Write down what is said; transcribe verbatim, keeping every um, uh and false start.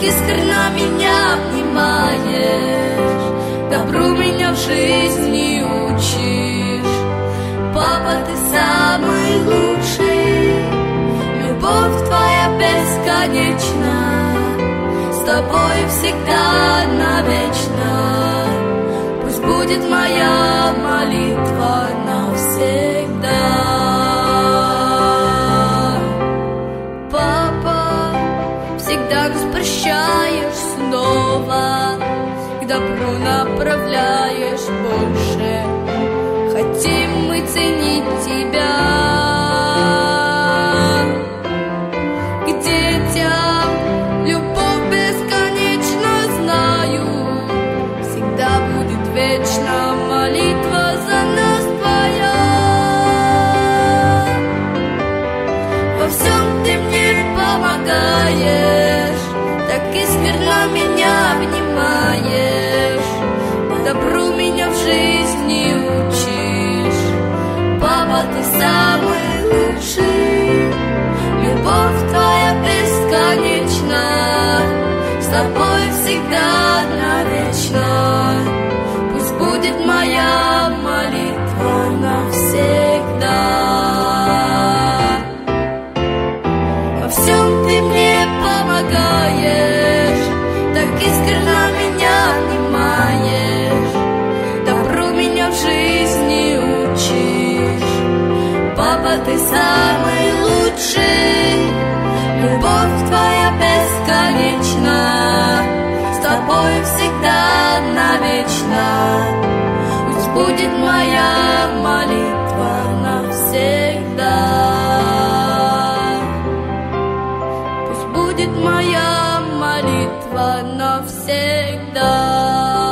искренно меня обнимаешь, добру меня в жизни учишь. Папа, ты самый лучший, любовь твоя бесконечна, с тобой всегда навечно. Пусть будет моя молитва навсегда. Папа, всегда нас прощаешь снова, к добру направляешь больше. Хотим мы ценить тебя. К детям любовь бесконечно знаю, всегда будет вечна молитва за нас твоя. Во всем ты мне помогаешь, так искренно меня обнимаешь, добру меня в жизни учишь. Папа, ты самый лучший, любовь твоя бесконечна, с тобой всегда навечно. Пусть будет моя молитва навсегда. Во всем ты мне помогаешь, так искренно меня обнимаешь, добру меня в жизни учишь. Папа, ты самый лучший, любовь твоя бесконечна, с тобой всегда навечно. Пусть будет моя молитва навсегда. Пусть будет моя молитва навсегда.